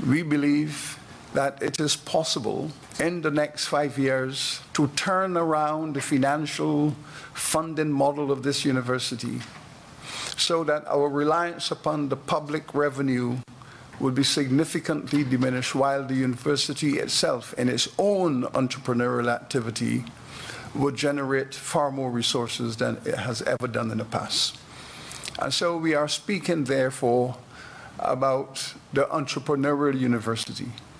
We believe that it is possible in the next 5 years to turn around the financial funding model of this university so that our reliance upon the public revenue would be significantly diminished, while the university itself, in its own entrepreneurial activity, would generate far more resources than it has ever done in the past. And so we are speaking, therefore, about the entrepreneurial university.